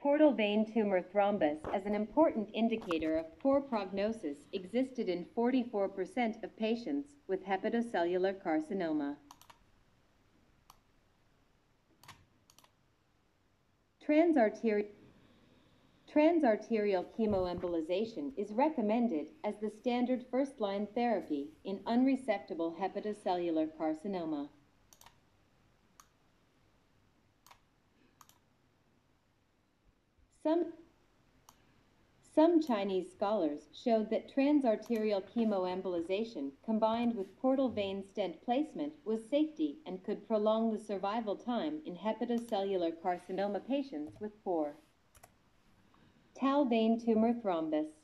Portal vein tumor thrombus as an important indicator of poor prognosis existed in 44% of patients with hepatocellular carcinoma. Transarterial chemoembolization is recommended as the standard first-line therapy in unresectable hepatocellular carcinoma. Some Chinese scholars showed that transarterial chemoembolization combined with portal vein stent placement was safety and could prolong the survival time in hepatocellular carcinoma patients with poor tau vein tumor thrombus.